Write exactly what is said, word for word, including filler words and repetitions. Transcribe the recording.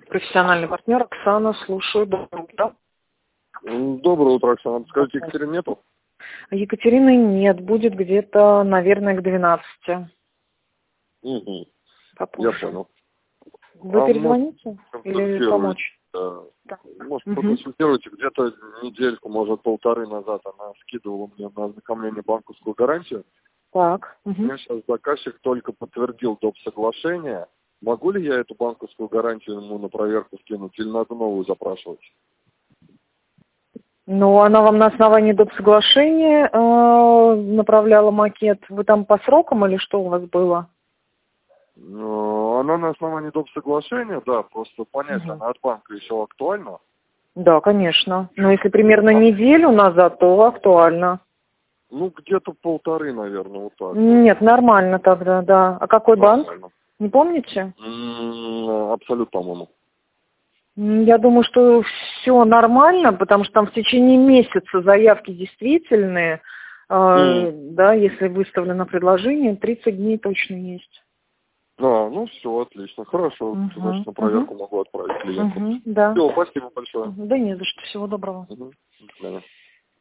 Профессиональный партнер Оксана, слушаю. Доброе утро. Доброе утро, Оксана. Скажите, Екатерины нету? Екатерины нет, будет где-то, наверное, к двенадцати. Угу. Попозже. Я понял. Вы а перезвоните может, или помочь? Да. Да. Может, Угу. проконсультируйте. Где-то недельку, может, полторы назад она скидывала мне на ознакомление банковскую гарантию. Так. Угу. Мне сейчас заказчик только подтвердил доп. Соглашение. Могу ли я эту банковскую гарантию ему на проверку скинуть или надо новую запрашивать? Ну, она вам на основании доп. Соглашения э, направляла макет. Вы там по срокам или что у вас было? Ну, она на основании доп. Соглашения, да, просто понять, Угу. она от банка еще актуальна. Да, конечно. Но если примерно неделю назад, то актуально. Ну, где-то полторы, наверное, вот так. Нет, нормально тогда, да. А какой банк? Нормально. Не помните? М, Абсолют, по-моему. М, Я думаю, что все нормально, потому что там в течение месяца заявки действительные. э, М. да, если выставлено предложение, тридцать дней точно есть. А, ну все, отлично. Хорошо. Угу, Значит, на угу, проверку могу отправить клиенту. угу, да. Все, спасибо большое. Да не за что. Всего доброго. Угу. До свидания.